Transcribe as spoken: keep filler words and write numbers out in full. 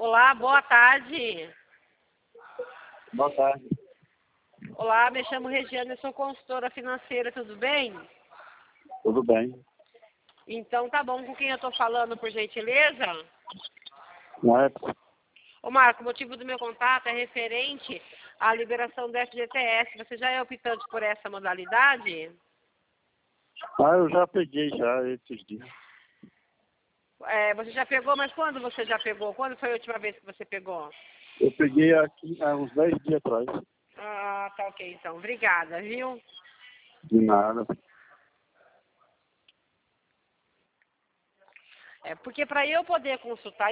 Olá, boa tarde. Boa tarde. Olá, me chamo Regiane, eu sou consultora financeira, tudo bem? Tudo bem. Então tá bom, com quem eu estou falando, por gentileza? Marcos? Ô Marco, o motivo do meu contato é referente à liberação do F G T S. Você já é optante por essa modalidade? Ah, eu já peguei já esses dias. É, você já pegou, mas quando você já pegou? Quando foi a última vez que você pegou? Eu peguei aqui há uns dez dias atrás. Ah, tá ok então. Obrigada, viu? De nada. É, porque para eu poder consultar